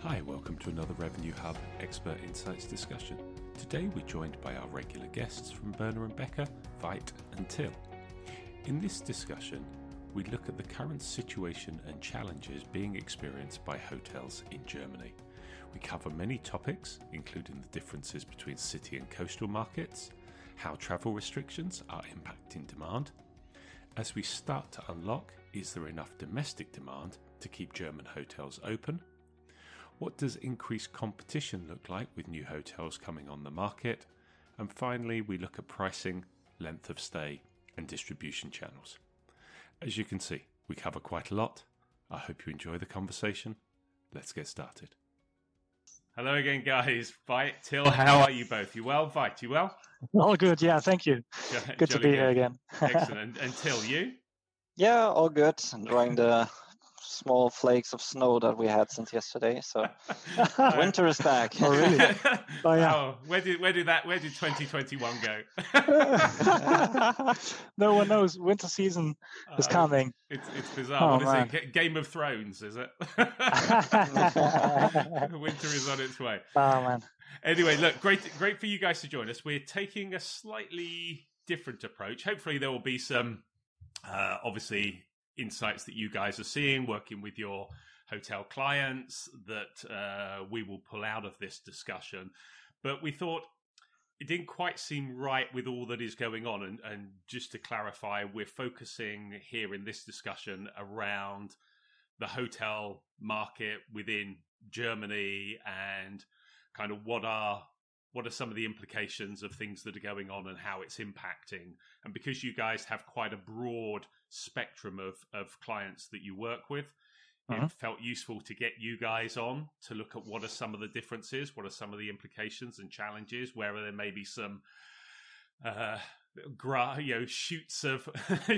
Hi, welcome to another Revenue Hub Expert Insights discussion. Today we're joined by our regular guests from Berner & Becker, Veit and Till. In this discussion, we look at the current situation and challenges being experienced by hotels in Germany. We cover many topics, including the differences between city and coastal markets, how travel restrictions are impacting demand. As we start to unlock, is there enough domestic demand to keep German hotels open? What does increased competition look like with new hotels coming on the market? And finally, we look at pricing, length of stay, and distribution channels. As you can see, we cover quite a lot. I hope you enjoy the conversation. Let's get started. Hello again, guys. Veit, Till, how are you both? You well? Veit, you well? All good, yeah, thank you. Good to be here again. Excellent. And Till, you? Yeah, all good. Enjoying the small flakes of snow that we had since yesterday. So winter is back. Oh, really? Oh, yeah. Oh, where did 2021 go? No one knows. Winter season is coming. It's bizarre. Oh, what is it? Game of Thrones, is it? Winter is on its way. Oh, man. Anyway, look, great for you guys to join us. We're taking a slightly different approach. Hopefully there will be some, obviously, insights that you guys are seeing, working with your hotel clients that we will pull out of this discussion. But we thought it didn't quite seem right with all that is going on. And just to clarify, we're focusing here in this discussion around the hotel market within Germany and kind of what are some of the implications of things that are going on and how it's impacting. And because you guys have quite a broad spectrum of clients that you work with, it felt useful to get you guys on to look at what are some of the differences, what are some of the implications and challenges, where there may be some shoots of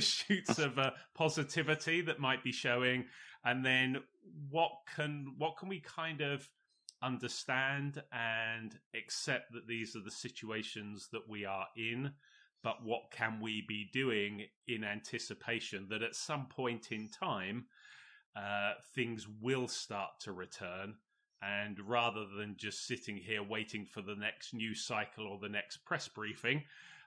positivity that might be showing, and then what can we kind of understand and accept that these are the situations that we are in, but what can we be doing in anticipation that at some point in time things will start to return, and rather than just sitting here waiting for the next news cycle or the next press briefing,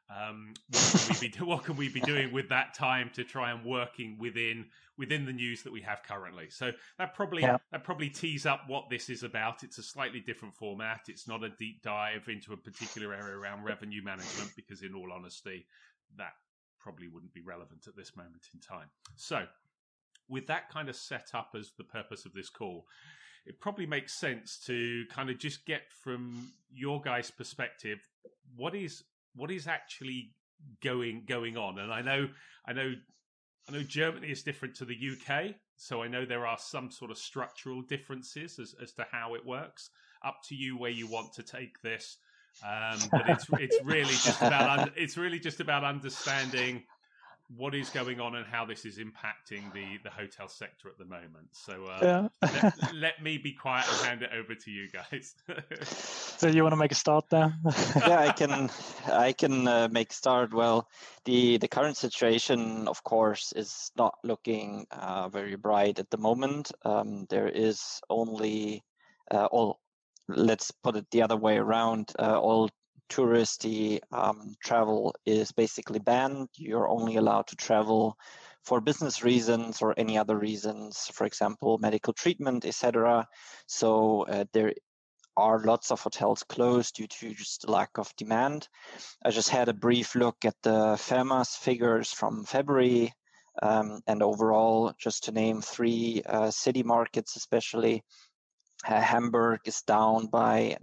what can we be doing with that time to try and working within the news that we have currently? So that probably tees up what this is about. It's a slightly different format. It's not a deep dive into a particular area around revenue management, because in all honesty, that probably wouldn't be relevant at this moment in time. So with that kind of set up as the purpose of this call, it probably makes sense to kind of just get from your guys' perspective, what is actually going on. And I know Germany is different to the UK, so I know there are some sort of structural differences as to how it works. Up to you where you want to take this, but it's really just about understanding what is going on and how this is impacting the hotel sector at the moment. So let me be quiet and hand it over to you guys. So you want to make a start there? Yeah, I can make a start. Well, the current situation, of course, is not looking very bright at the moment. There is only let's put it the other way around. All touristy travel is basically banned. You're only allowed to travel for business reasons or any other reasons, for example, medical treatment, etc. So there are lots of hotels closed due to just the lack of demand. I just had a brief look at the FEMAS figures from February, and overall, just to name three city markets especially, Hamburg is down by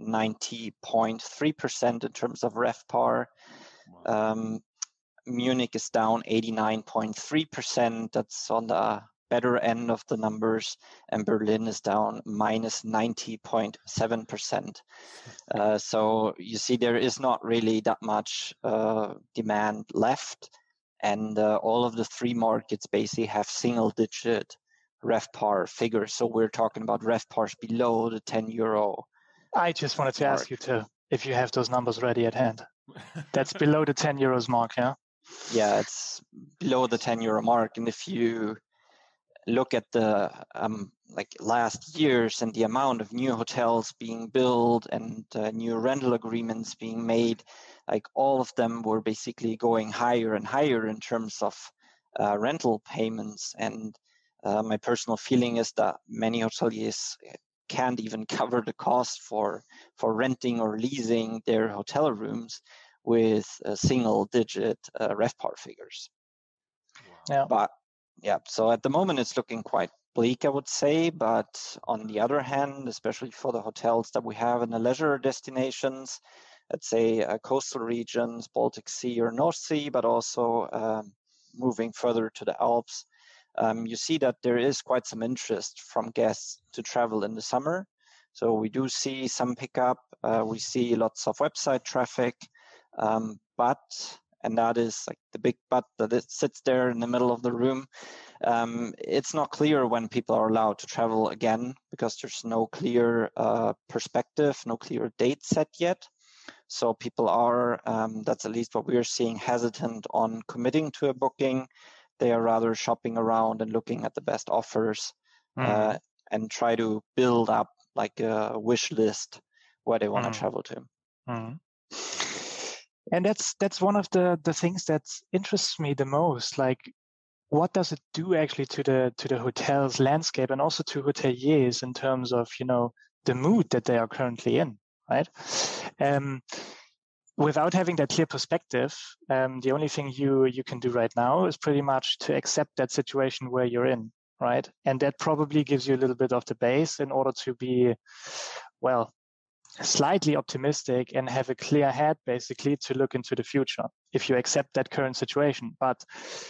90.3% in terms of RevPAR. Wow. Munich is down 89.3%. That's on the better end of the numbers. And Berlin is down minus 90.7%. So you see there is not really that much demand left. And all of the three markets basically have single-digit RevPAR figures. So we're talking about RevPARs below the 10 euro. I just wanted to ask you if you have those numbers ready at hand. That's below the 10 euros mark, yeah? Yeah, it's below the 10 euro mark. And if you look at the like last years and the amount of new hotels being built and new rental agreements being made, like all of them were basically going higher and higher in terms of rental payments. And my personal feeling is that many hoteliers can't even cover the cost for renting or leasing their hotel rooms with single-digit RevPAR figures. Wow. Yeah. But yeah, so at the moment it's looking quite bleak, I would say. But on the other hand, especially for the hotels that we have in the leisure destinations, let's say coastal regions, Baltic Sea or North Sea, but also moving further to the Alps, you see that there is quite some interest from guests to travel in the summer. So we do see some pickup. We see lots of website traffic, but, and that is like the big but that it sits there in the middle of the room, it's not clear when people are allowed to travel again, because there's no clear perspective, no clear date set yet. So people are, that's at least what we're seeing, hesitant on committing to a booking. They are rather shopping around and looking at the best offers, and try to build up like a wish list where they want to travel to. And that's one of the things that interests me the most. Like, what does it do actually to the hotel's landscape and also to hoteliers in terms of, you know, the mood that they are currently in, right? Without having that clear perspective, the only thing you can do right now is pretty much to accept that situation where you're in, right? And that probably gives you a little bit of the base in order to be, well, slightly optimistic and have a clear head, basically, to look into the future if you accept that current situation. But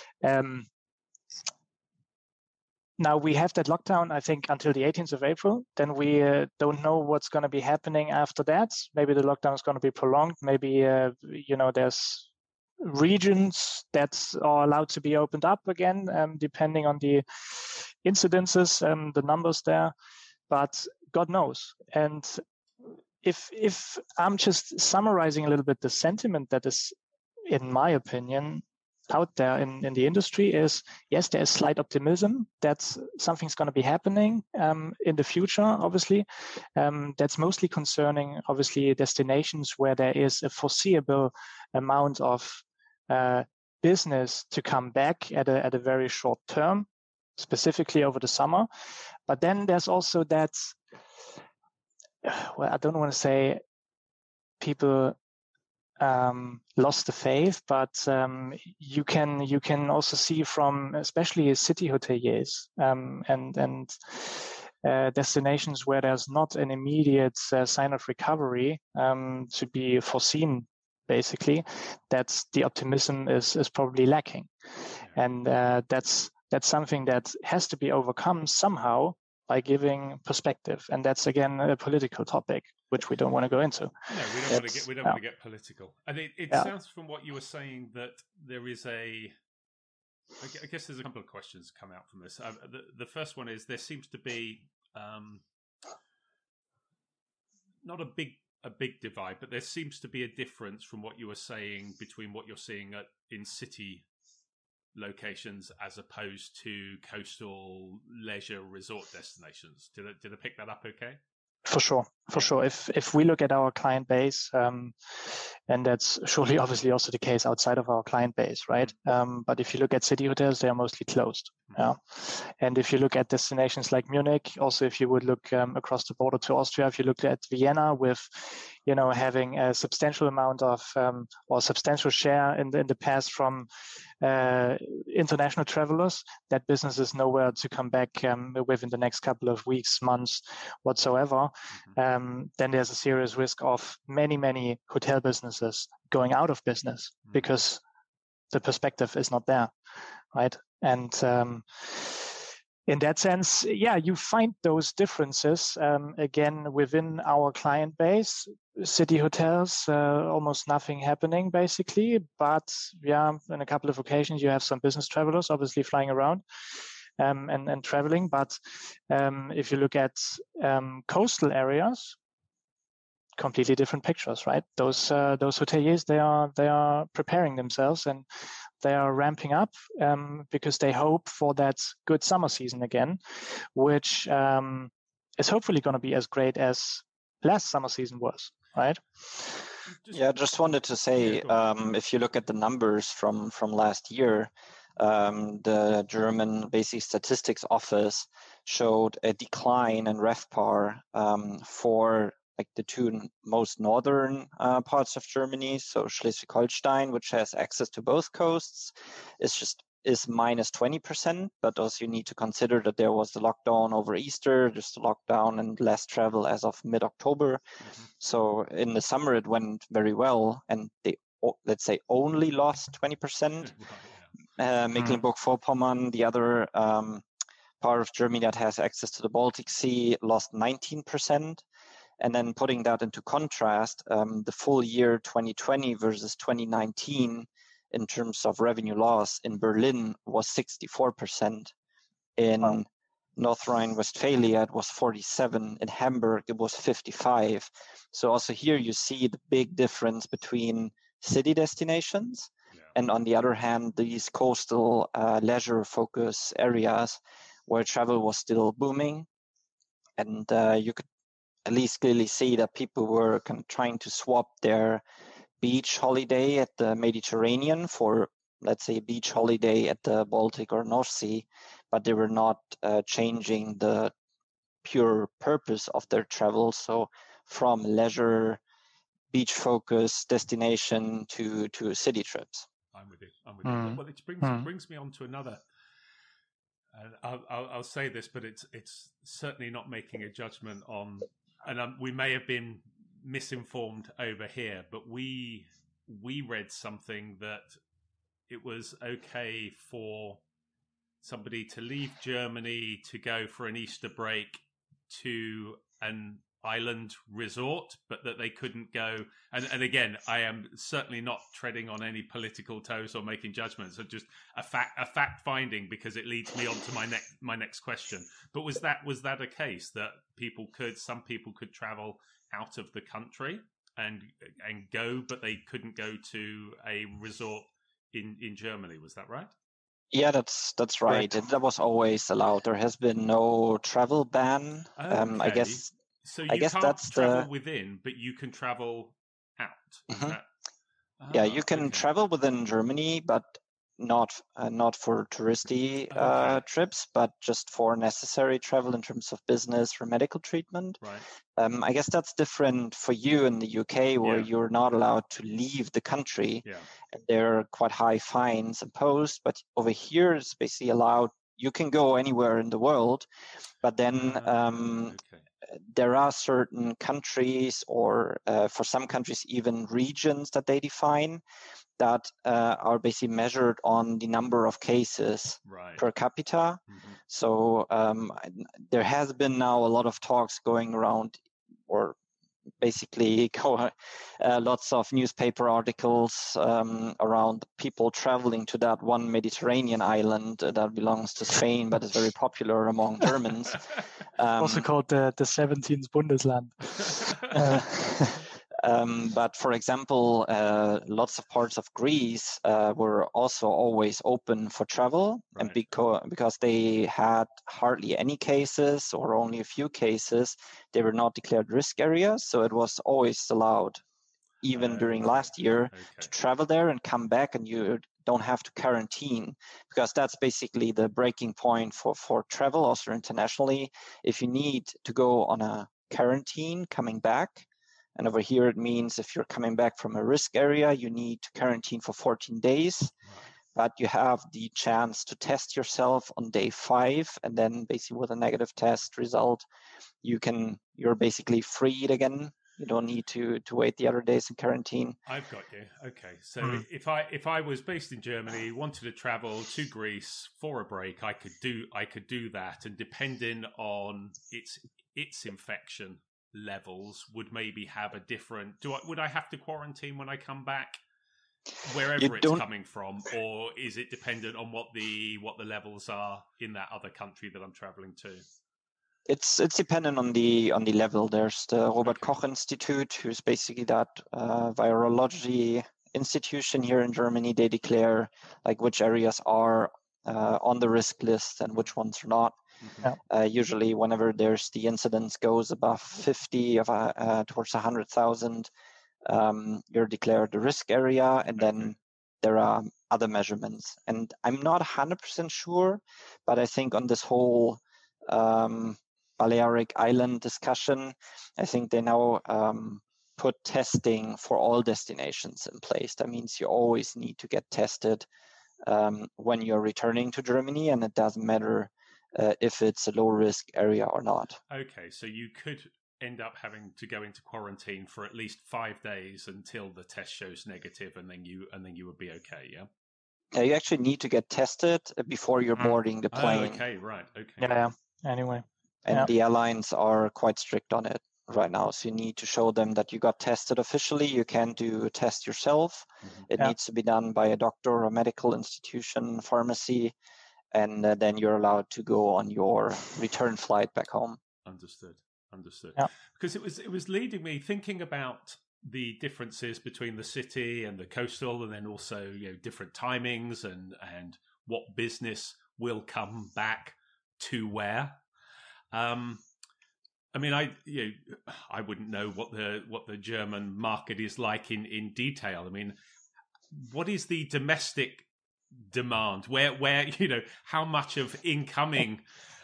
now we have that lockdown, I think, until the 18th of April. Then we don't know what's going to be happening after that. Maybe the lockdown is going to be prolonged. Maybe, you know, there's regions that are allowed to be opened up again, depending on the incidences, the numbers there. But God knows. And if I'm just summarizing a little bit the sentiment that is, in my opinion, out there in the industry is, yes, there is slight optimism that something's going to be happening in the future, obviously. That's mostly concerning, obviously, destinations where there is a foreseeable amount of business to come back at a very short term, specifically over the summer. But then there's also that, well, I don't want to say people lost the faith, but you can also see from especially city hoteliers and destinations where there's not an immediate sign of recovery to be foreseen, basically, that the optimism is probably lacking, and that's something that has to be overcome somehow by giving perspective, and that's again a political topic which we don't want to go into. No, we don't want to get political. And it sounds from what you were saying that there is I guess there's a couple of questions come out from this. The first one is, there seems to be not a big divide, but there seems to be a difference from what you were saying between what you're seeing in city locations as opposed to coastal leisure resort destinations. Did I pick that up okay? For sure. If we look at our client base, and that's surely obviously also the case outside of our client base, right? But if you look at city hotels, they are mostly closed. Yeah. And if you look at destinations like Munich, also if you would look across the border to Austria, if you look at Vienna with, you know, having a substantial amount of or substantial share in the past from international travelers, that business is nowhere to come back within the next couple of weeks, months, whatsoever. Then there's a serious risk of many hotel businesses going out of business because the perspective is not there, right? And in that sense, yeah, you find those differences again within our client base. City hotels, almost nothing happening basically, but yeah, on a couple of occasions you have some business travelers obviously flying around and traveling. But if you look at coastal areas, completely different pictures, right? Those hoteliers, they are preparing themselves and they are ramping up because they hope for that good summer season again, which is hopefully going to be as great as last summer season was, right? Just wanted to say, if you look at the numbers from last year, the German Basic Statistics Office showed a decline in RevPAR for like the two most northern parts of Germany. So Schleswig-Holstein, which has access to both coasts, is minus 20%, but also you need to consider that there was the lockdown over Easter, just a lockdown and less travel as of mid-October. Mm-hmm. So in the summer it went very well, and they, let's say, only lost 20%. Mecklenburg-Vorpommern, the other part of Germany that has access to the Baltic Sea, lost 19%. And then putting that into contrast, the full year 2020 versus 2019 in terms of revenue loss in Berlin was 64%. In North Rhine-Westphalia, it was 47. In Hamburg, it was 55. So also here you see the big difference between city destinations and on the other hand, these coastal leisure focus areas where travel was still booming. And you could at least clearly see that people were kind of trying to swap their beach holiday at the Mediterranean for, let's say, a beach holiday at the Baltic or North Sea, but they were not changing the pure purpose of their travel. So from leisure, beach focus destination to city trips. I'm with you. Well, it brings me on to another. I'll say this, but it's certainly not making a judgment on, and we may have been misinformed over here, but we read something that it was okay for somebody to leave Germany to go for an Easter break to an island resort, but that they couldn't go. And again, I am certainly not treading on any political toes or making judgments. So just a fact finding, because it leads me on to my next question. But was that a case that some people could travel out of the country and go, but they couldn't go to a resort in Germany? Was that right? Yeah, that's right. That was always allowed. There has been no travel ban. Okay. I guess. So you can't travel within, but you can travel out. Mm-hmm. You can travel within Germany, but not for touristy trips, but just for necessary travel in terms of business or medical treatment. Right. I guess that's different for you in the UK, where you're not allowed to leave the country. Yeah. And there are quite high fines imposed. But over here, it's basically allowed. You can go anywhere in the world, but then there are certain countries, or for some countries, even regions that they define that are basically measured on the number of cases per capita. Mm-hmm. So there has been now a lot of talks going around, or basically lots of newspaper articles around people traveling to that one Mediterranean island that belongs to Spain, but is very popular among Germans. Also called the 17th Bundesland. But for example, lots of parts of Greece were also always open for travel, and because they had hardly any cases or only a few cases, they were not declared risk areas. So it was always allowed, even during last year, to travel there and come back, and you don't have to quarantine, because that's basically the breaking point for travel, also internationally. If you need to go on a quarantine coming back, and over here, it means if you're coming back from a risk area, you need to quarantine for 14 days. But you have the chance to test yourself on day 5. And then basically with a negative test result, you're basically freed again. You don't need to wait the other days in quarantine. I've got you. Okay. So if I was based in Germany, wanted to travel to Greece for a break, I could do that. And depending on its infection levels, would maybe have a different. Would I have to quarantine when I come back, wherever it's coming from, or is it dependent on what the levels are in that other country that I'm traveling to? It's dependent on the level. There's the Robert Koch Institute, who's basically that virology institution here in Germany. They declare like which areas are on the risk list and which ones are not. Usually, whenever there's the incidence goes above 50 towards 100,000, you're declared a risk area, and then there are other measurements. And I'm not 100% sure, but I think on this whole Balearic Island discussion, I think they now put testing for all destinations in place. That means you always need to get tested when you're returning to Germany, and it doesn't matter if it's a low-risk area or not. Okay, so you could end up having to go into quarantine for at least 5 days until the test shows negative, and then you would be okay, yeah? Yeah, you actually need to get tested before you're boarding the plane. Oh, okay, right, okay. Yeah, anyway. And the airlines are quite strict on it right now. So you need to show them that you got tested officially. You can't do a test yourself. It needs to be done by a doctor, a medical institution, pharmacy, and then you're allowed to go on your return flight back home. Understood. Yeah. Because it was leading me thinking about the differences between the city and the coastal, and then also different timings and what business will come back to where. I mean, I wouldn't know what the German market is like in detail. I mean, what is the domestic demand? Where how much of incoming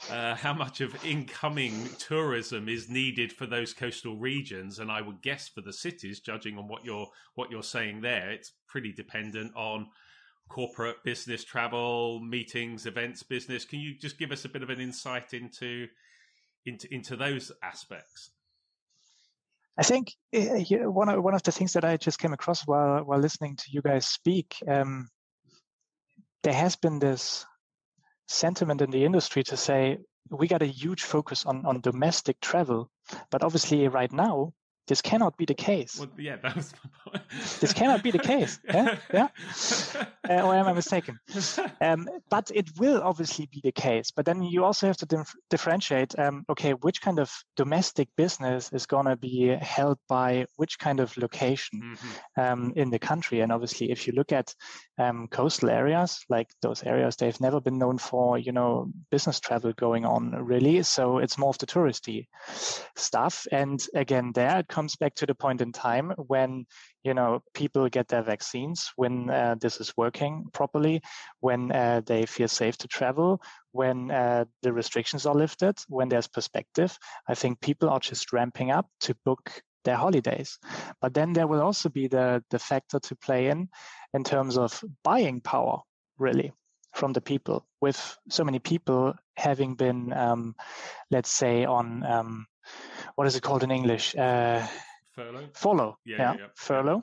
tourism is needed for those coastal regions? And I would guess for the cities, judging on what you're saying there, it's pretty dependent on corporate business travel, meetings, events, business. Can you just give us a bit of an insight into those aspects? I think one of the things that I just came across while listening to you guys speak, there has been this sentiment in the industry to say we got a huge focus on domestic travel, but obviously right now this cannot be the case. Well, yeah, that was my point. This cannot be the case. Yeah. Or am I mistaken? But it will obviously be the case. But then you also have to differentiate. Okay, which kind of domestic business is going to be held by which kind of location in the country? And obviously, if you look at coastal areas, like those areas, they've never been known for business travel going on really. So it's more of the touristy stuff. And again, there it comes back to the point in time when people get their vaccines, when this is working properly, when they feel safe to travel, when the restrictions are lifted, when there's perspective. I think people are just ramping up to book their holidays. But then there will also be the factor to play in terms of buying power, really, from the people. With so many people having been, let's say, on what is it called in English? Furlough. Yeah. Furlough.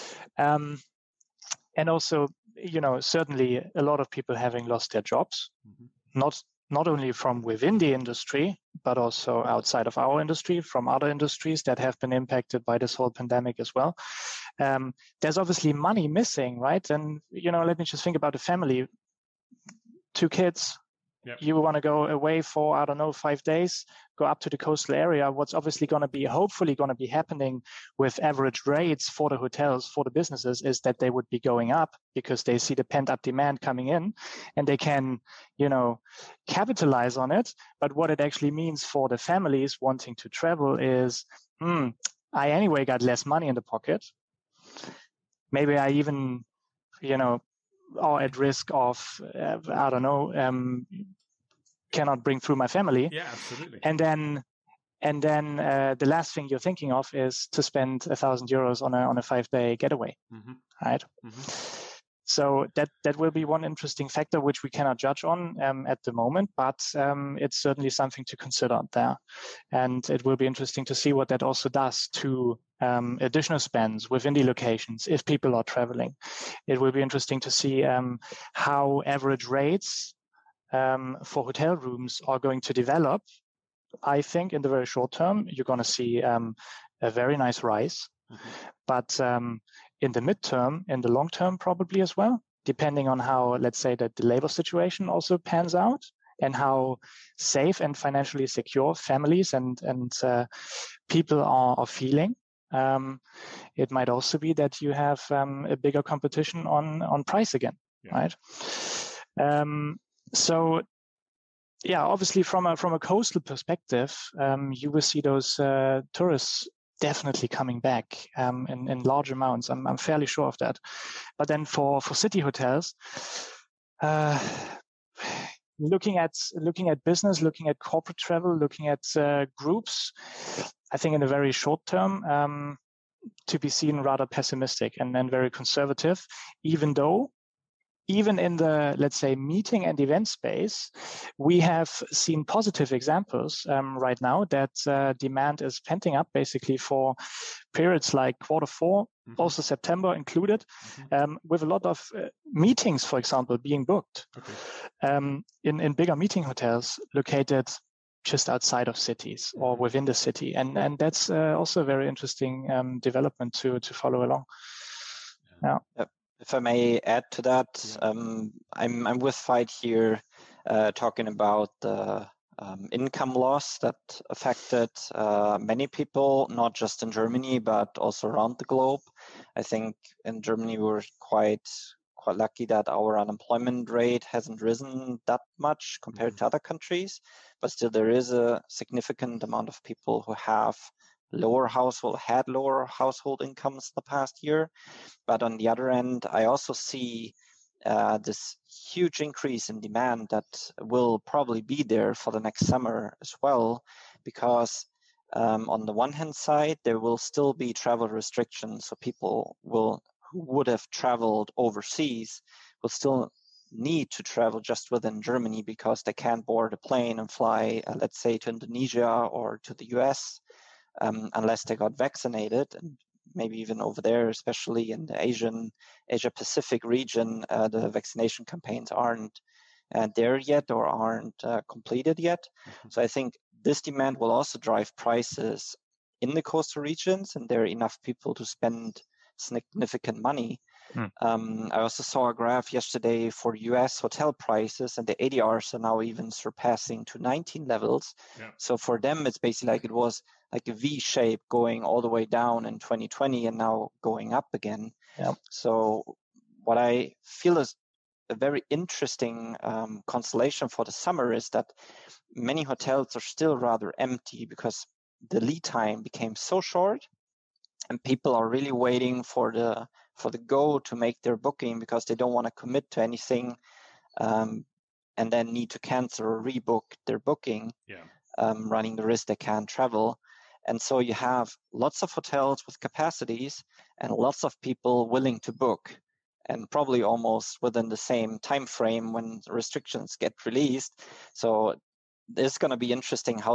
And also, certainly a lot of people having lost their jobs, not only from within the industry, but also outside of our industry, from other industries that have been impacted by this whole pandemic as well. There's obviously money missing, right? And, let me just think about a family, 2 kids. Yep. You want to go away for, 5 days, go up to the coastal area. What's obviously hopefully going to be happening with average rates for the hotels, for the businesses, is that they would be going up because they see the pent-up demand coming in and they can, capitalize on it. But what it actually means for the families wanting to travel is, I anyway got less money in the pocket. Maybe I even, are at risk of, cannot bring through my family. Yeah, absolutely. And then the last thing you're thinking of is to spend €1,000 on a 5-day getaway, right? So that will be one interesting factor which we cannot judge on at the moment, but it's certainly something to consider there. And it will be interesting to see what that also does to additional spends within the locations if people are traveling. It will be interesting to see how average rates for hotel rooms are going to develop. I think in the very short term, you're going to see a very nice rise. But in the midterm, in the long term, probably as well, depending on how, let's say, that the labor situation also pans out. and how safe and financially secure families and people are feeling. It might also be that you have a bigger competition on price again, right? So yeah, obviously from a coastal perspective, you will see those tourists definitely coming back in large amounts. I'm fairly sure of that. But then for city hotels, looking at business, looking at corporate travel, looking at groups, I think in the very short term, to be seen rather pessimistic and then very conservative, even in the, let's say, meeting and event space, we have seen positive examples right now that demand is penting up basically for periods like Q4, also September included, with a lot of meetings, for example, being booked in bigger meeting hotels located just outside of cities or within the city. And that's also a very interesting development to follow along. Yeah. If I may add to that, I'm with Veit here, talking about the income loss that affected many people, not just in Germany but also around the globe. I think in Germany we're quite lucky that our unemployment rate hasn't risen that much compared to other countries, but still there is a significant amount of people who had lower household incomes the past year. But on the other end, I also see this huge increase in demand that will probably be there for the next summer as well, because on the one hand side, there will still be travel restrictions, so people who would have traveled overseas will still need to travel just within Germany because they can't board a plane and fly, let's say, to Indonesia or to the US unless they got vaccinated. And maybe even over there, especially in the Asia Pacific region, the vaccination campaigns aren't there yet or aren't completed yet. So I think this demand will also drive prices in the coastal regions, and there are enough people to spend significant money. I also saw a graph yesterday for US hotel prices, and the ADRs are now even surpassing 2019 levels. So for them, it's basically like it was like a V shape going all the way down in 2020 and now going up again. So what I feel is a very interesting constellation for the summer is that many hotels are still rather empty because the lead time became so short, and people are really waiting for the go to make their booking because they don't want to commit to anything and then need to cancel or rebook their booking, running the risk they can't travel. And so you have lots of hotels with capacities and lots of people willing to book, and probably almost within the same time frame when restrictions get released. So it's going to be interesting how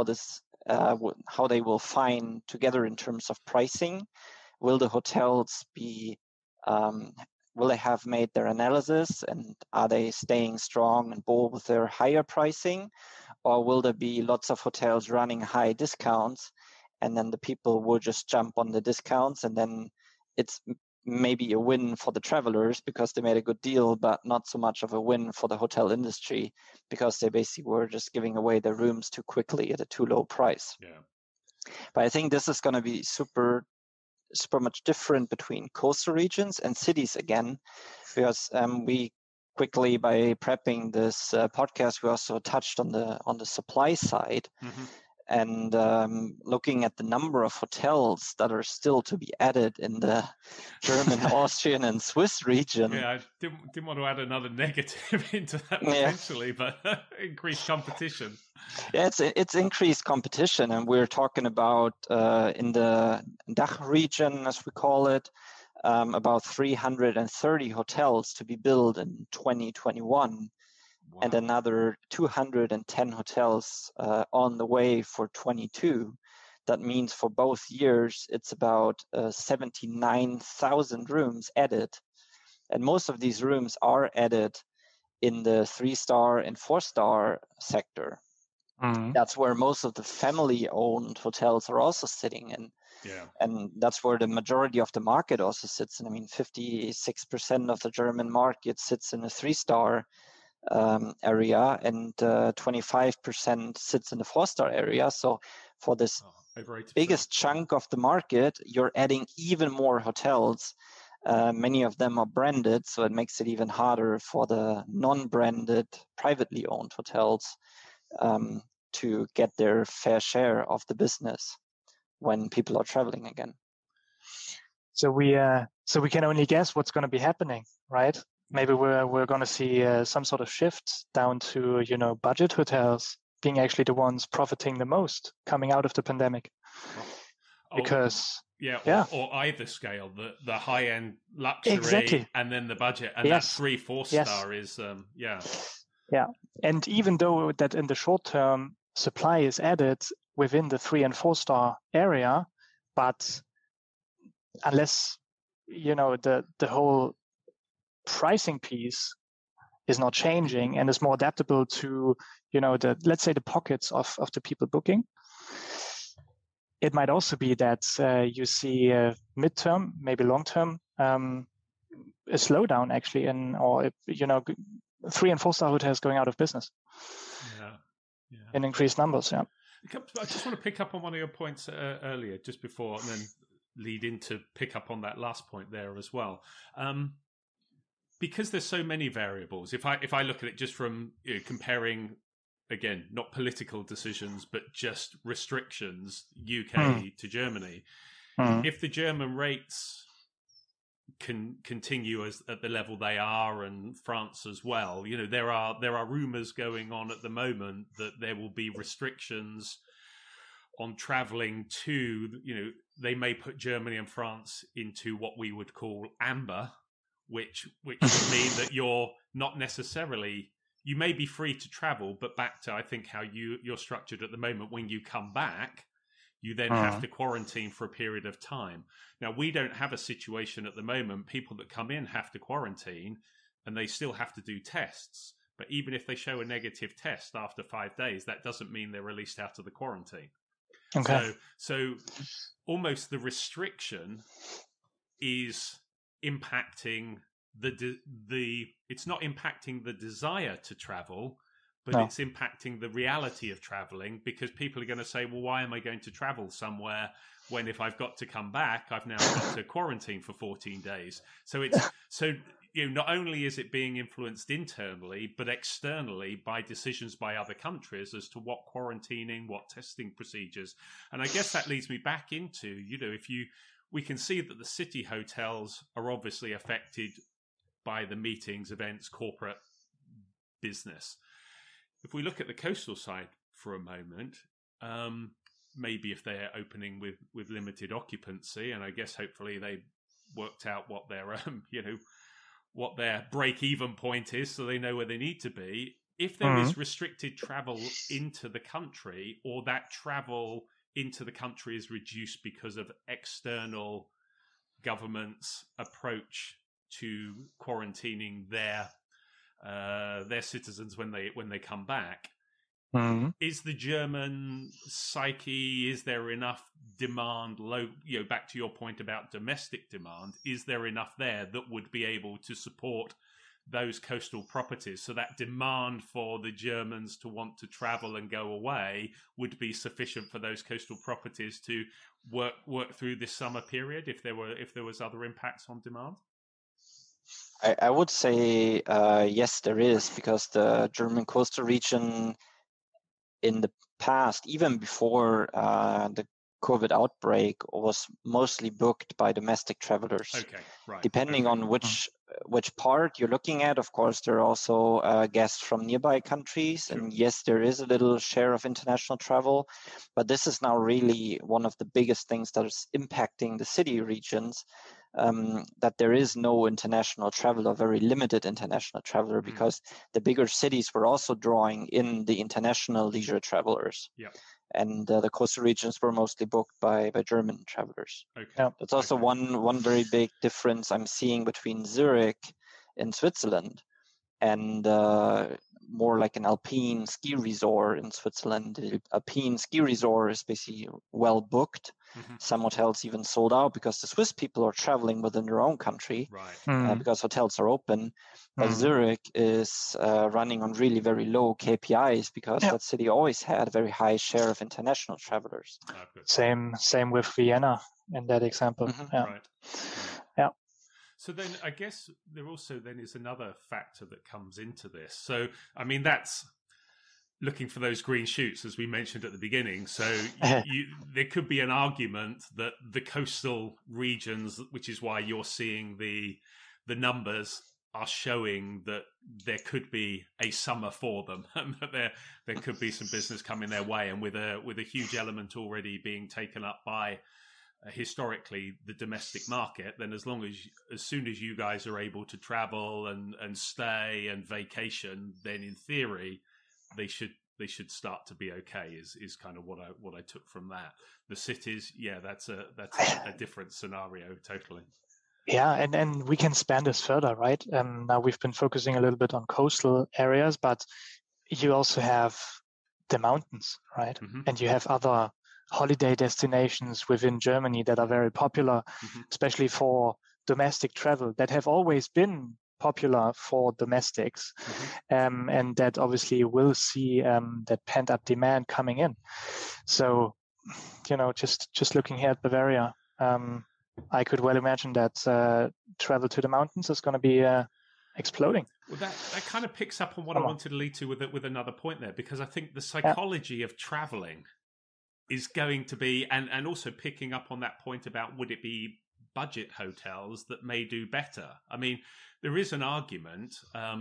they will find together in terms of pricing. Will the hotels be will they have made their analysis, and are they staying strong and bold with their higher pricing, or will there be lots of hotels running high discounts, and then the people will just jump on the discounts, and then it's maybe a win for the travelers because they made a good deal, but not so much of a win for the hotel industry because they basically were just giving away their rooms too quickly at a too low price. But I think this is going to be super much different between coastal regions and cities again, because we quickly, by prepping this podcast, we also touched on the supply side. And looking at the number of hotels that are still to be added in the German, Austrian, and Swiss region. I didn't want to add another negative into that potentially, but increased competition. It's increased competition, and we're talking about in the DACH region, as we call it, about 330 hotels to be built in 2021. Wow. And another 210 hotels on the way for 22. That means for both years, it's about 79,000 rooms added. And most of these rooms are added in the 3-star and 4-star sector. That's where most of the family-owned hotels are also sitting in. And that's where the majority of the market also sits. And I mean, 56% of the German market sits in a 3-star area, and 25% sits in the 4-star area. So for this biggest chunk of the market, you're adding even more hotels. Many of them are branded, so it makes it even harder for the non-branded, privately owned hotels to get their fair share of the business when people are traveling again. So we can only guess what's going to be happening, right? Maybe we're going to see some sort of shift down to budget hotels being actually the ones profiting the most coming out of the pandemic, because or either scale, the high end luxury, exactly, and then the budget, and that 3-4 star is And even though that in the short term supply is added within the 3 and 4 star area, but unless the whole pricing piece is not changing and is more adaptable to let's say the pockets of the people booking, it might also be that you see midterm, maybe long term, a slowdown actually in 3 and 4 star hotels going out of business in increased numbers. I just want to pick up on one of your points earlier, just before, and then lead into pick up on that last point there as well. Because there's so many variables. If I look at it just from comparing, again, not political decisions, but just restrictions, UK to Germany, if the German rates can continue at the level they are, and France as well, there are rumours going on at the moment that there will be restrictions on travelling to, they may put Germany and France into what we would call amber, which would mean that you're not necessarily, you may be free to travel, but back to, I think, how you're structured at the moment, when you come back, you then have to quarantine for a period of time. Now, we don't have a situation at the moment. People that come in have to quarantine, and they still have to do tests. But even if they show a negative test after 5 days, that doesn't mean they're released out of the quarantine. Okay. So almost the restriction is impacting it's not impacting the desire to travel, but it's impacting the reality of traveling, because people are going to say, well, why am I going to travel somewhere when if I've got to come back, I've now got to quarantine for 14 days. So not only is it being influenced internally, but externally by decisions by other countries as to what quarantining, what testing procedures. And I guess that leads me back into, we can see that the city hotels are obviously affected by the meetings, events, corporate business. If we look at the coastal side for a moment, maybe if they're opening with limited occupancy, and I guess hopefully they worked out what their what their break-even point is, so they know where they need to be. If there is restricted travel into the country, or that travel into the country is reduced because of external governments' approach to quarantining their citizens when they come back, is the German psyche, is there enough demand, back to your point about domestic demand, is there enough there that would be able to support those coastal properties, so that demand for the Germans to want to travel and go away would be sufficient for those coastal properties to work through this summer period if there was other impacts on demand? I would say yes, there is, because the German coastal region in the past, even before the COVID outbreak, was mostly booked by domestic travelers. Okay, right. Depending on which part you're looking at, of course, there are also guests from nearby countries. Sure. And yes, there is a little share of international travel, but this is now really one of the biggest things that is impacting the city regions, that there is no international travel, or very limited international traveler, because the bigger cities were also drawing in the international leisure travelers. Yeah. And the coastal regions were mostly booked by German travelers. Okay. Yeah. That's also one very big difference I'm seeing between Zurich in Switzerland and more like an alpine ski resort in Switzerland. The alpine ski resort is basically well booked. Mm-hmm. Some hotels even sold out because the Swiss people are traveling within their own country, right? Because hotels are open. But Zurich is running on really very low KPIs because that city always had a very high share of international travelers. Same with Vienna in that example. Mm-hmm. Yeah. Right. Yeah. So then I guess there also then is another factor that comes into this. So, I mean, that's looking for those green shoots, as we mentioned at the beginning. So there could be an argument that the coastal regions, which is why you're seeing the numbers, are showing that there could be a summer for them, and that there could be some business coming their way, and with a huge element already being taken up by historically the domestic market, then as soon as you guys are able to travel and stay and vacation, then in theory they should start to be okay. Is kind of what I took from that. The cities, that's a different scenario totally. Yeah, and we can span this further, right? Now we've been focusing a little bit on coastal areas, but you also have the mountains, right? Mm-hmm. And you have other holiday destinations within Germany that are very popular, especially for domestic travel, that have always been popular for domestics, and that obviously will see that pent-up demand coming in. So, just looking here at Bavaria, I could well imagine that travel to the mountains is going to be exploding. Well, that kind of picks up on what I wanted to lead to with another point there, because I think the psychology of traveling is going to be, and also picking up on that point about would it be budget hotels that may do better? I mean, there is an argument,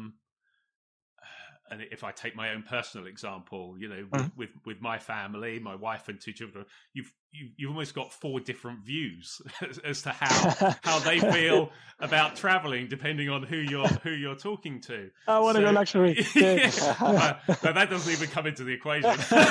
and if I take my own personal example, with my family, my wife and two children, you've almost got 4 different views as to how they feel about traveling, depending on who you're talking to. I want to go luxury. But that doesn't even come into the equation.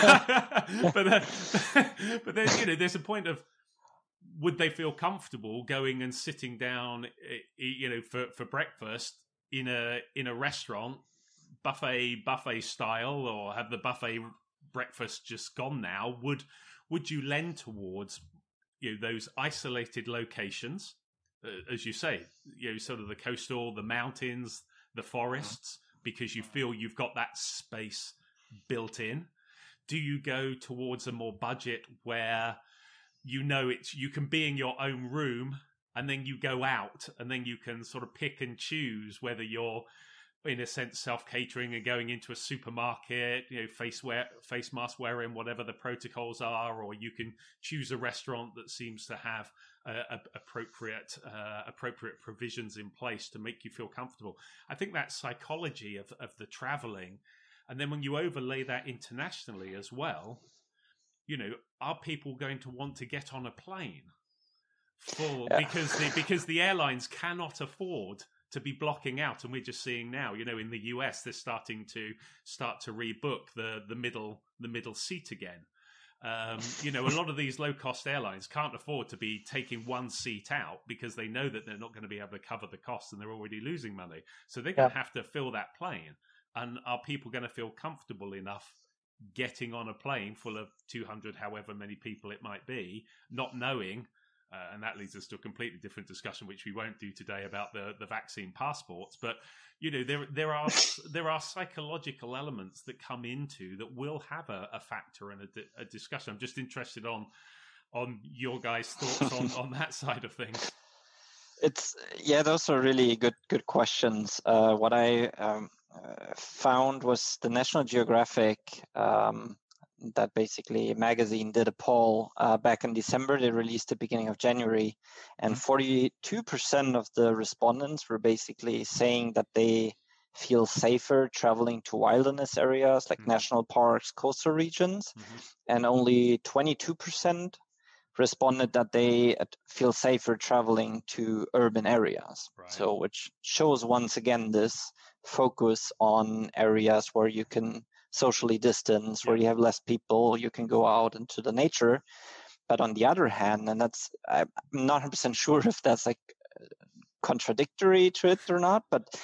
but then there's a point of, would they feel comfortable going and sitting down, for breakfast in a restaurant, buffet style, or have the buffet breakfast just gone now? Would you lend towards those isolated locations, as you say, sort of the coastal, the mountains, the forests, because you feel you've got that space built in? Do you go towards a more budget where you can be in your own room, and then you go out, and then you can sort of pick and choose whether you're, in a sense, self-catering and going into a supermarket, face mask wearing, whatever the protocols are, or you can choose a restaurant that seems to have appropriate provisions in place to make you feel comfortable. I think that psychology of the traveling, and then when you overlay that internationally as well, are people going to want to get on a plane because the airlines cannot afford to be blocking out? And we're just seeing now, in the US, they're starting to rebook the middle seat again. A lot of these low cost airlines can't afford to be taking one seat out because they know that they're not going to be able to cover the cost, and they're already losing money. So they're going to have to fill that plane. And are people going to feel comfortable enough getting on a plane full of 200, however many people it might be, not knowing? And that leads us to a completely different discussion, which we won't do today, about the vaccine passports. But there are psychological elements that come into that will have a factor and a discussion. I'm just interested on your guys' thoughts on that side of things. Those are really good questions. What I found was the National Geographic. That basically magazine did a poll back in December. They released the beginning of January, and 42% of the respondents were basically saying that they feel safer traveling to wilderness areas like national parks, coastal regions, and only 22% responded that they feel safer traveling to urban areas. Right. So, which shows once again this focus on areas where you can socially distance, where you have less people, you can go out into the nature. But on the other hand, and I'm not 100% sure if that's like contradictory to it or not, but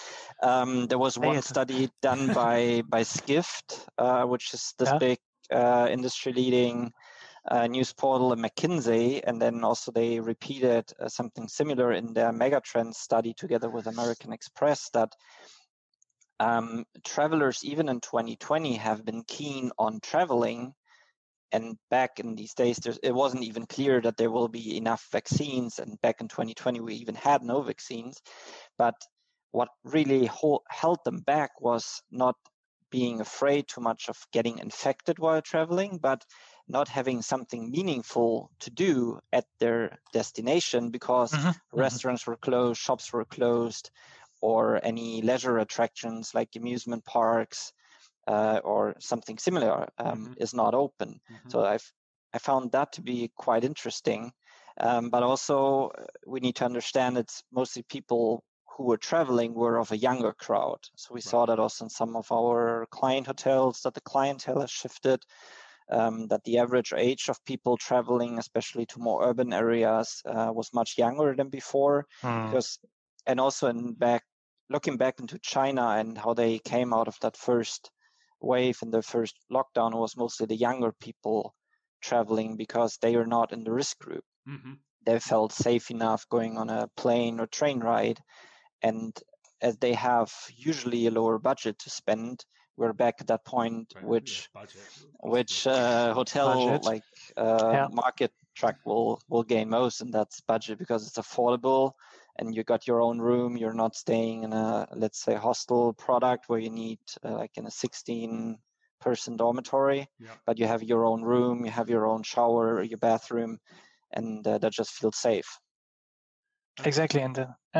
There was one study done by Skift, which is this big industry-leading news portal, and McKinsey, and then also they repeated something similar in their Megatrends study together with American Express, that travelers even in 2020 have been keen on traveling. And back in these days, it wasn't even clear that there will be enough vaccines. And back in 2020, we even had no vaccines. But what really held them back was not being afraid too much of getting infected while traveling, but not having something meaningful to do at their destination because restaurants were closed, shops were closed, or any leisure attractions like amusement parks or something similar is not open. So I found that to be quite interesting. But also we need to understand it's mostly people who were traveling were of a younger crowd. So we saw that also in some of our client hotels, that the clientele has shifted, that the average age of people traveling, especially to more urban areas, was much younger than before. Because, and also looking back into China and how they came out of that first wave and the first lockdown, was mostly the younger people traveling because they are not in the risk group. They felt safe enough going on a plane or train ride. And as they have usually a lower budget to spend, we're back at that point, which hotel like market track will gain most, and that's budget, because it's affordable and you got your own room. You're not staying in a, let's say, hostel product where you need like in a 16-person dormitory, but you have your own room, you have your own shower, your bathroom, and that just feels safe. Exactly, and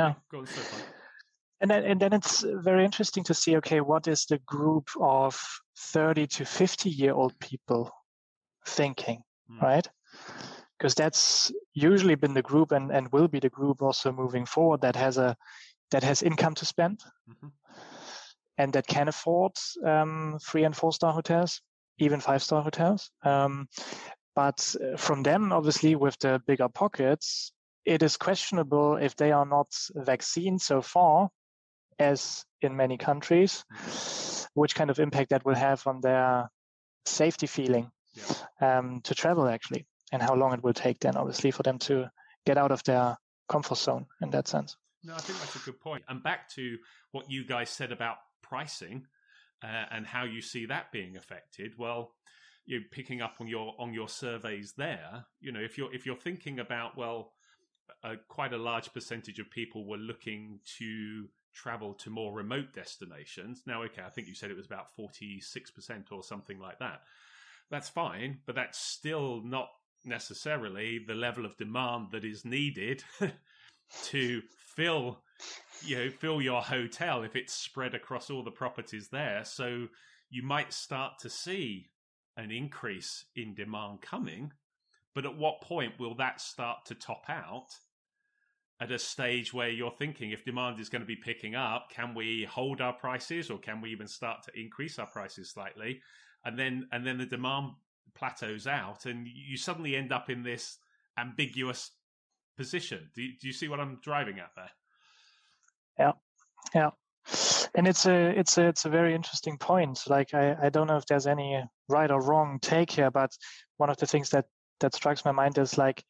and then it's very interesting to see, okay, what is the group of 30 to 50-year-old people thinking, right? Because that's usually been the group and will be the group also moving forward that has income to spend and that can afford 3 and 4-star hotels, even 5-star hotels. But from them, obviously, with the bigger pockets, it is questionable if they are not vaccinated so far, as in many countries, which kind of impact that will have on their safety feeling to travel, actually, and how long it will take then, obviously, for them to get out of their comfort zone in that sense. No, I think that's a good point. And back to what you guys said about pricing and how you see that being affected. Well, you're picking up on your surveys there. You know, if you're thinking about, well, quite a large percentage of people were looking to travel to more remote destinations. Now, okay, I think you said it was about 46% or something like that. That's fine, but that's still not necessarily the level of demand that is needed to fill your hotel if it's spread across all the properties there. So you might start to see an increase in demand coming, but at what point will that start to top out? At a stage where you're thinking, if demand is going to be picking up, can we hold our prices, or can we even start to increase our prices slightly? And then the demand plateaus out, and you suddenly end up in this ambiguous position. Do you see what I'm driving at there? Yeah. And it's a very interesting point. Like I don't know if there's any right or wrong take here, but one of the things that strikes my mind is like,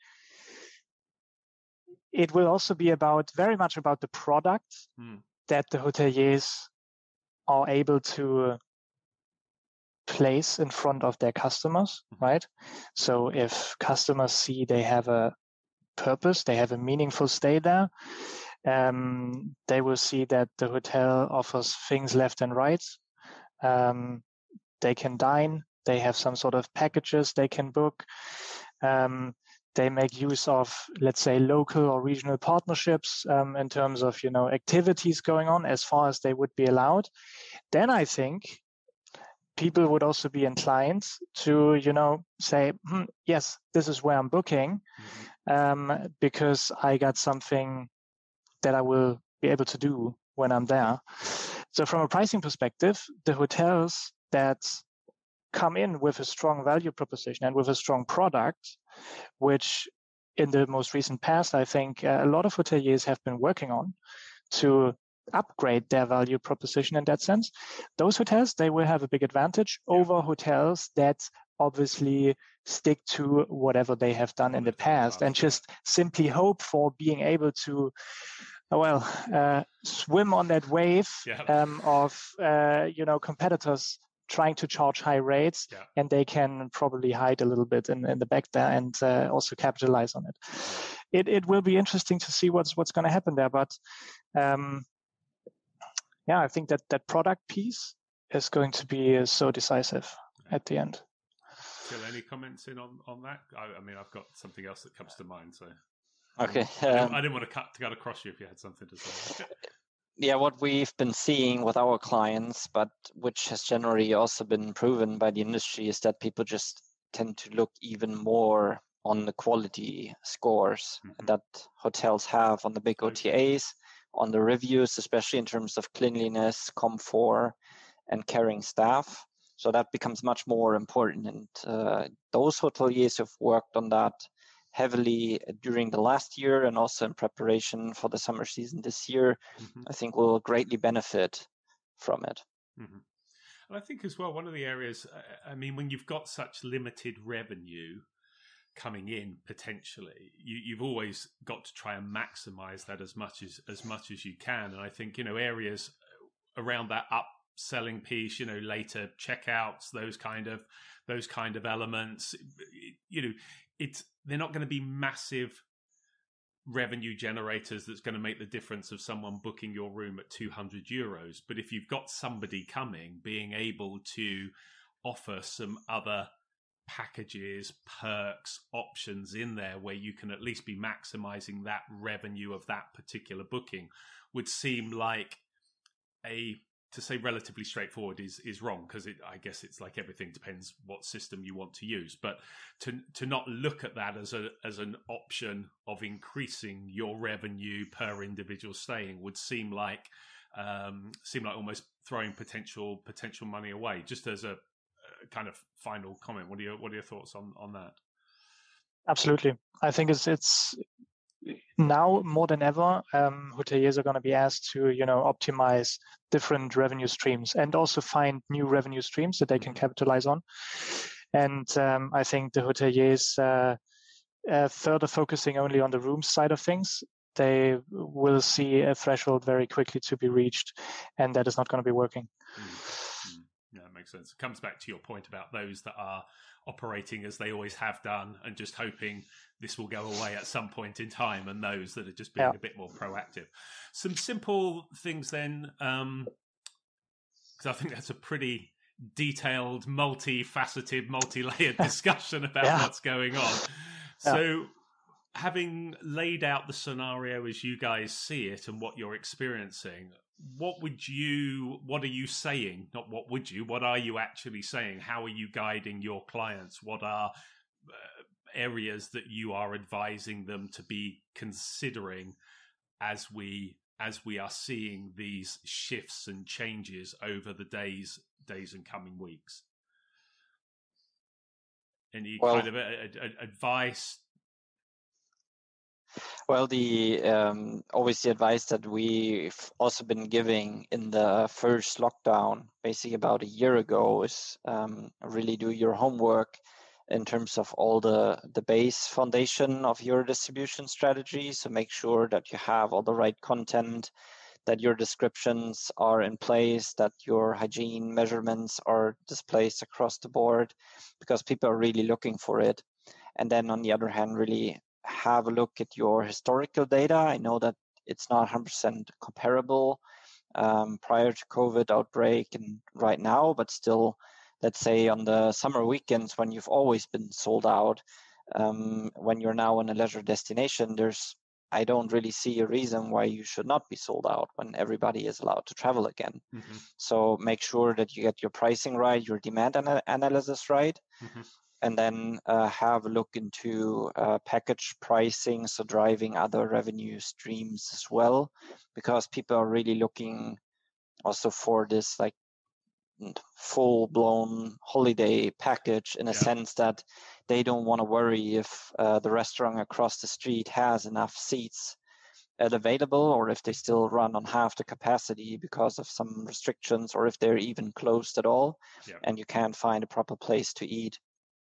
it will also be very much about the product that the hoteliers are able to place in front of their customers, right? So if customers see they have a purpose, they have a meaningful stay there, they will see that the hotel offers things left and right. They can dine, they have some sort of packages they can book. They make use of, let's say, local or regional partnerships in terms of, activities going on as far as they would be allowed. Then I think people would also be inclined to, say, yes, this is where I'm booking because I got something that I will be able to do when I'm there. So from a pricing perspective, the hotels that come in with a strong value proposition and with a strong product, which in the most recent past, I think a lot of hoteliers have been working on to upgrade their value proposition in that sense, those hotels, they will have a big advantage over hotels that obviously stick to whatever they have done in the past and just simply hope for being able to swim on that wave of competitors trying to charge high rates, and they can probably hide a little bit in the back there and also capitalize on it. It will be interesting to see what's going to happen there, but I think that product piece is going to be so decisive at the end. Phil, any comments in on that? I mean, I've got something else that comes to mind. So, okay, I didn't want to cut across you if you had something to say. Yeah, what we've been seeing with our clients, but which has generally also been proven by the industry, is that people just tend to look even more on the quality scores that hotels have on the big OTAs, on the reviews, especially in terms of cleanliness, comfort, and caring staff. So that becomes much more important. And those hoteliers who've worked on that heavily during the last year and also in preparation for the summer season this year, I think will greatly benefit from it. And I think as well, one of the areas, I mean, when you've got such limited revenue coming in potentially, you've always got to try and maximize that as much as you can. And I think, areas around that upselling piece, later checkouts, those kind of elements, they're not going to be massive revenue generators that's going to make the difference of someone booking your room at €200. But if you've got somebody coming, being able to offer some other packages, perks, options in there where you can at least be maximizing that revenue of that particular booking would seem like to say relatively straightforward is wrong, because I guess it's like everything depends what system you want to use. But to not look at that as an option of increasing your revenue per individual staying would seem like almost throwing potential money away. Just as a kind of final comment, what are your thoughts on that? Absolutely, I think it's now more than ever, hoteliers are going to be asked to, optimize different revenue streams and also find new revenue streams that they can capitalize on. And I think the hoteliers further focusing only on the room side of things, they will see a threshold very quickly to be reached, and that is not going to be working. Yeah, that makes sense. It comes back to your point about those that are operating as they always have done and just hoping this will go away at some point in time, and those that are just being a bit more proactive. Some simple things then, because I think that's a pretty detailed, multifaceted, multi-layered discussion about what's going on. So having laid out the scenario as you guys see it and what you're experiencing, what are you saying? Not what would you, what are you actually saying? How are you guiding your clients? What are areas that you are advising them to be considering as we are seeing these shifts and changes over the days and coming weeks? Any kind of advice? Well, the always the advice that we've also been giving in the first lockdown, basically about a year ago, is really do your homework in terms of all the base foundation of your distribution strategy. So make sure that you have all the right content, that your descriptions are in place, that your hygiene measurements are displayed across the board, because people are really looking for it. And then on the other hand, really have a look at your historical data. I know that it's not 100% comparable prior to COVID outbreak and right now, but still, let's say on the summer weekends when you've always been sold out, when you're now in a leisure destination, I don't really see a reason why you should not be sold out when everybody is allowed to travel again. So make sure that you get your pricing right, your demand analysis right, and then have a look into package pricing, so driving other revenue streams as well, because people are really looking also for this like full-blown holiday package in a sense that they don't want to worry if the restaurant across the street has enough seats available, or if they still run on half the capacity because of some restrictions, or if they're even closed at all, and you can't find a proper place to eat.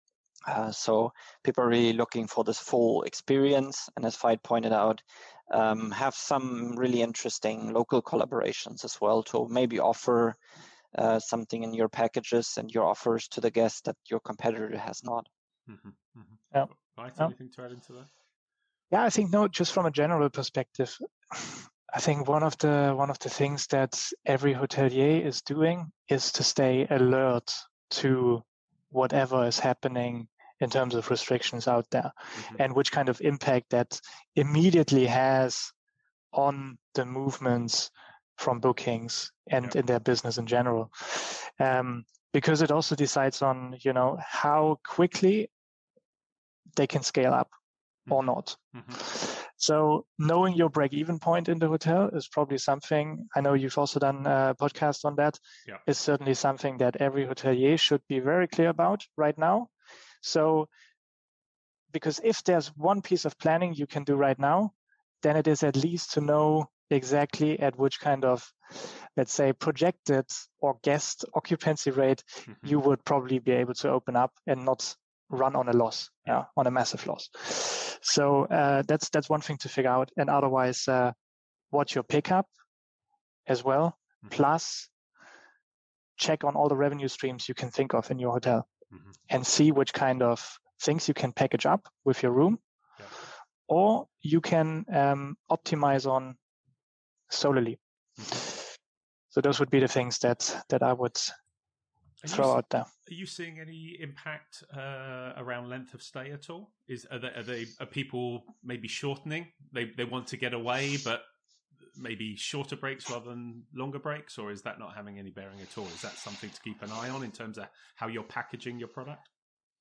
So people are really looking for this full experience, and as Veit pointed out, have some really interesting local collaborations as well to maybe offer something in your packages and your offers to the guest that your competitor has not. Yeah. Veit, anything to add into that? Yeah, I think just from a general perspective, I think one of the things that every hotelier is doing is to stay alert to whatever is happening in terms of restrictions out there, and which kind of impact that immediately has on the movements from bookings and in their business in general. Because it also decides on, how quickly they can scale up or not. So knowing your break-even point in the hotel is probably something, I know you've also done a podcast on that, is certainly something that every hotelier should be very clear about right now. So, because if there's one piece of planning you can do right now, then it is at least to know exactly at which kind of, let's say, projected or guest occupancy rate you would probably be able to open up and not run on a loss, on a massive loss. So that's one thing to figure out. And otherwise, what's your pickup as well? Plus, check on all the revenue streams you can think of in your hotel and see which kind of things you can package up with your room, or you can optimize on solely. So those would be the things that I would throw out there. Are you seeing any impact around length of stay at all? Are people maybe shortening? They want to get away, but maybe shorter breaks rather than longer breaks, or is that not having any bearing at all? Is that something to keep an eye on in terms of how you're packaging your product?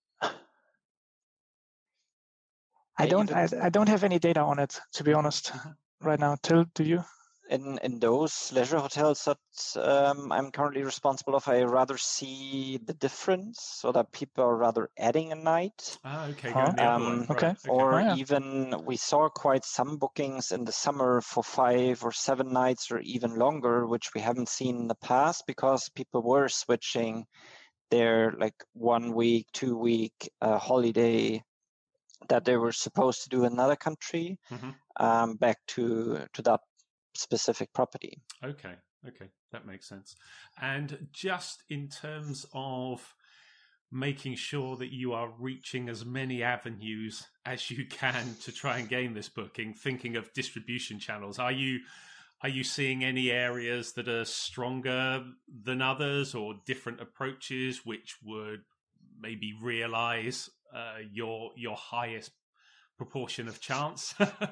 I don't have any data on it, to be honest, right now. Till, do you? In those leisure hotels that I'm currently responsible of, I rather see the difference, so that people are rather adding a night. Okay, going the other way. Okay. Or even we saw quite some bookings in the summer for 5 or 7 nights or even longer, which we haven't seen in the past because people were switching their 1 week, 2 week holiday that they were supposed to do in another country back to that specific property. Okay, that makes sense. And just in terms of making sure that you are reaching as many avenues as you can to try and gain this booking, thinking of distribution channels, are you seeing any areas that are stronger than others, or different approaches which would maybe realize your highest proportion of chance?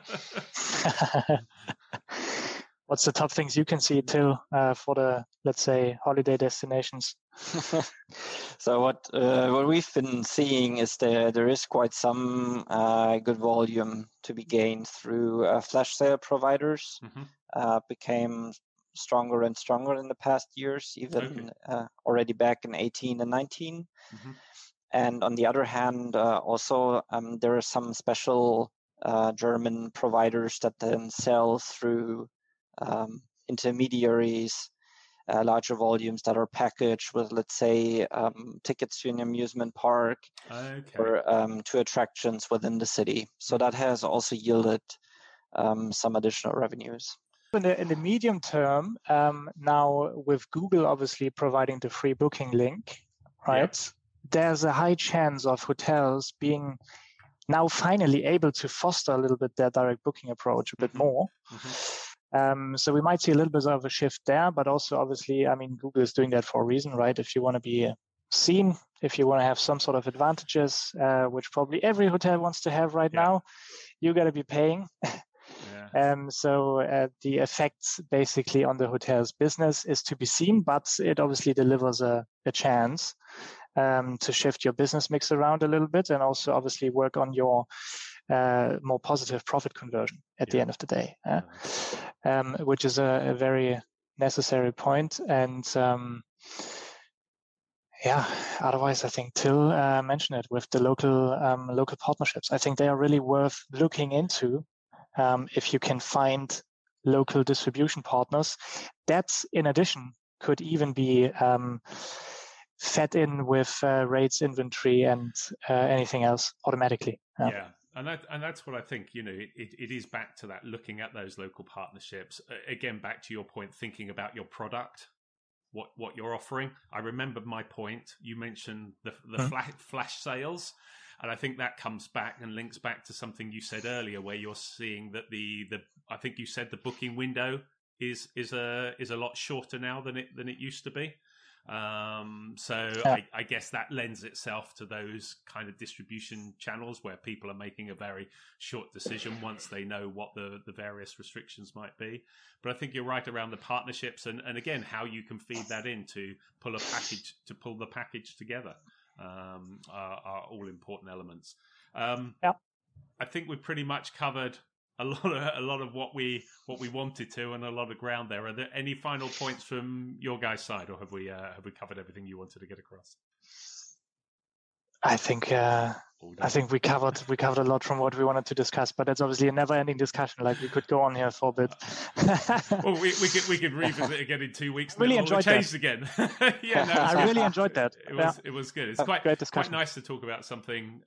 What's the top things you can see, Till, for the, let's say, holiday destinations? So what we've been seeing is there is quite some good volume to be gained through flash sale providers. Became stronger and stronger in the past years, even already back in 18 and 19. And on the other hand, also there are some special German providers that then sell through intermediaries, larger volumes that are packaged with, let's say, tickets to an amusement park or to attractions within the city. So that has also yielded some additional revenues. In the medium term, now with Google obviously providing the free booking link, right? There's a high chance of hotels being now finally able to foster a little bit their direct booking approach a bit more. So we might see a little bit of a shift there, but also obviously, Google is doing that for a reason, right? If you want to be seen, if you want to have some sort of advantages, which probably every hotel wants to have right now, you got to be paying. So the effects basically on the hotel's business is to be seen, but it obviously delivers a chance to shift your business mix around a little bit, and also obviously work on your more positive profit conversion at the end of the day, which is a very necessary point. And otherwise I think Till mentioned it with the local partnerships. I think they are really worth looking into if you can find local distribution partners. That's in addition could even be fed in with rates, inventory, and anything else automatically. Yeah. And that's what I think, it is back to that, looking at those local partnerships. Again, back to your point, thinking about your product, what you're offering. I remember my point. You mentioned the flash sales. And I think that comes back and links back to something you said earlier, where you're seeing that I think you said the booking window is a lot shorter now than it used to be. I guess that lends itself to those kind of distribution channels where people are making a very short decision once they know what the various restrictions might be. But I think you're right around the partnerships and again, how you can feed that in to pull the package together. Are all important elements. I think we've pretty much covered a lot of what we wanted to, and a lot of ground there. Are there any final points from your guys' side, or have we covered everything you wanted to get across? I think we covered a lot from what we wanted to discuss, but that's obviously a never-ending discussion. Like, we could go on here for a bit. Well, we could revisit again in 2 weeks. Really enjoyed that. Again. I really enjoyed that. It was good. It's quite nice to talk about something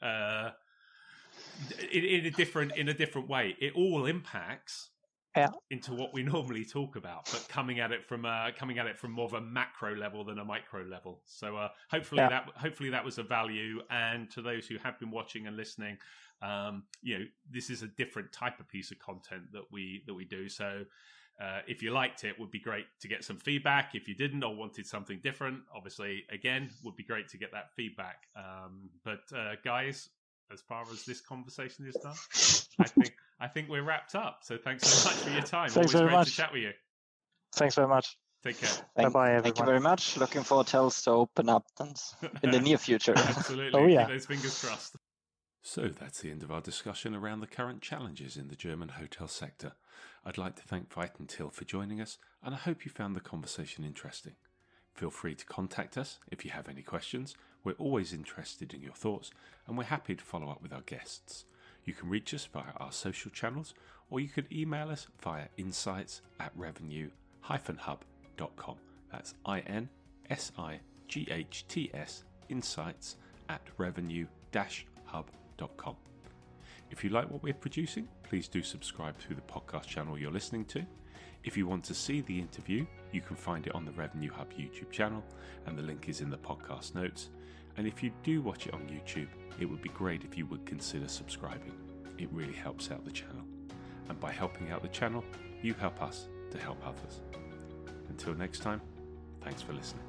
in a different way. It all impacts into what we normally talk about, but coming at it from more of a macro level than a micro level. So hopefully that was of value. And to those who have been watching and listening, this is a different type of piece of content that we do. So if you liked it, would be great to get some feedback. If you didn't or wanted something different, obviously again would be great to get that feedback. But guys, as far as this conversation is done, I think we're wrapped up. So thanks so much for your time. Thanks Always very much to chat with you. Thanks very much. Take care. Bye-bye, everyone. Thank you very much. Looking for hotels to open up in the near future. Absolutely. Oh, yeah. Keep those fingers crossed. So that's the end of our discussion around the current challenges in the German hotel sector. I'd like to thank Veit and Till for joining us, and I hope you found the conversation interesting. Feel free to contact us if you have any questions. We're always interested in your thoughts, and we're happy to follow up with our guests. You can reach us via our social channels, or you could email us via insights@revenue-hub.com. That's INSIGHTS insights@revenue-hub.com. If you like what we're producing, please do subscribe to the podcast channel you're listening to. If you want to see the interview, you can find it on the Revenue Hub YouTube channel, and the link is in the podcast notes. And if you do watch it on YouTube, it would be great if you would consider subscribing. It really helps out the channel. And by helping out the channel, you help us to help others. Until next time, thanks for listening.